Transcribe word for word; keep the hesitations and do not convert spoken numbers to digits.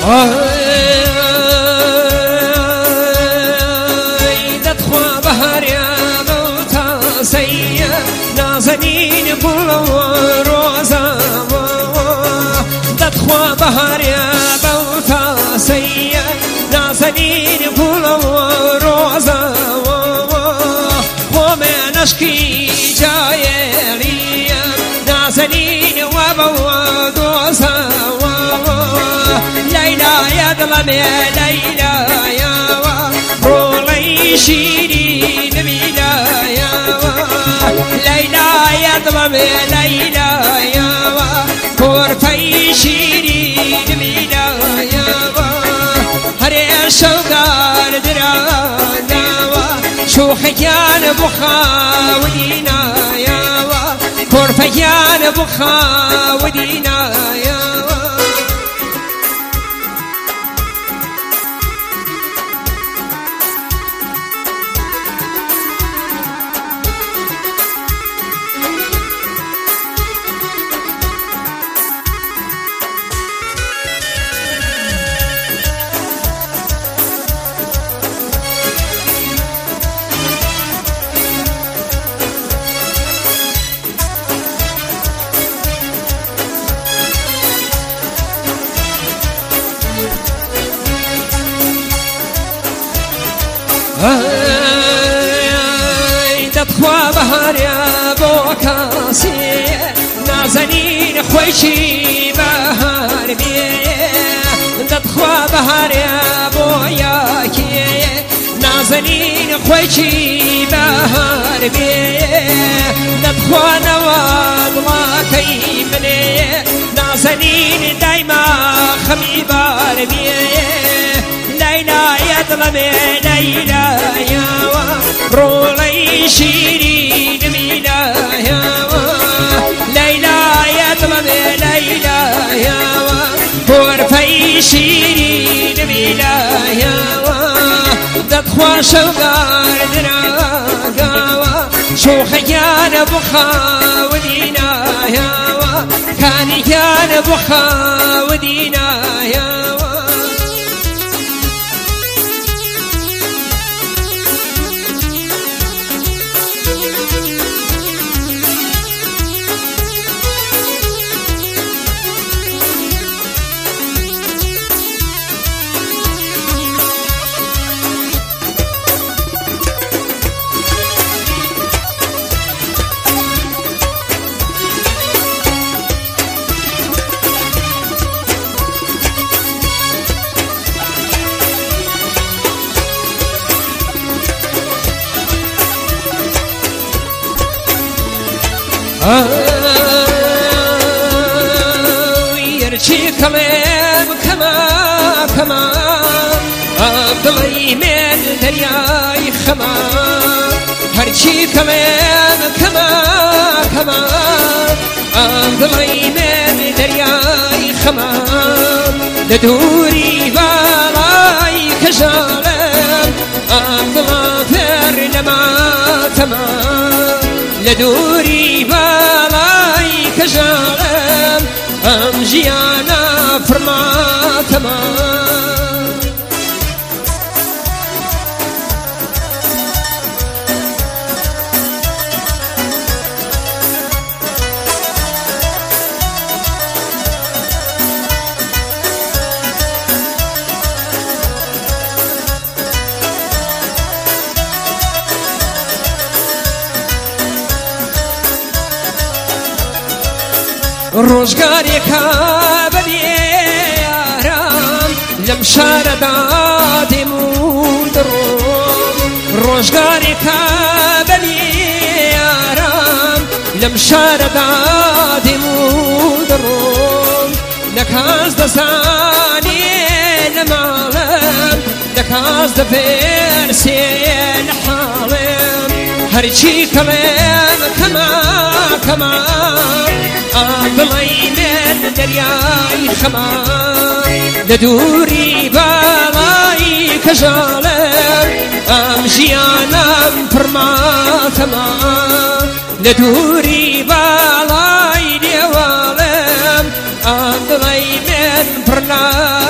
دەتخوا بەهاریانە و تازەیە نازەنین گوڵە و ڕۆزەوە دەتخوا بەهاریانە و تازەیە نازەنین گوڵە و ڕۆزەوە بۆ مێنەشکی جایێریە نازەنین وە بەوە دۆزەوە لەیلایە دڵەمێ لەیلایەوە ڕۆڵەی شیرین میلایەوە لەیلایە دڵەمێ لەیلایەوە کۆرپەی شیرین میلایەوە هەرێ شەوگار دراناوە شوخەکیان بۆ خاوەنی نایەوە کۆرپەکیان بۆ خاوەنی نایەوە دەتخوا بەهاریە بۆ کاسێ نازەنین خۆیشی بەهار بێ دەتخوا بەهاریە بۆ یاکێ نازەنین خۆیشی بەهار بێ دەتخوانەوە دڵاکەی منێ نازەنین دایما خەمی بار بێ لەیلایە دڵەمێ لەیلایەوە ڕۆڵەی شیرین میلایەوە لەیلایە دڵەمێ لەیلایەوە کۆرپەی شیرین میلایەوە دەتخوا شەوگار دراگاوە شوخەکیانە بۆ خاوەنی نایەوە کانیکیانە بۆ خاوەنی نایەوە يرجي كلام كما كما ضلي من درياي خما هرجي كلام كما كما ضلي من درياي خما لدوري بالاي كجالم ضلافر لما تمام لدوري بالاي كجالم ام جيانا فرما تمام ڕۆژگارێکە بەبێیارم لەم شارەدا دێم و دڕۆم ڕۆژگارێکە بەبێیارم لەم شارەدا دێم و دڕۆم نەکاس دەزانێ لە ماڵم نەکاس دەپرسێ لە حاڵم هەرچی کەڵێم کەما کەما بڵی من دەریای خەما لە دووری باڵای کەژاڵم ئەم ژیانم پڕماتەما لە دووری باڵای دێواڵم ئەم دڵی من پڕنا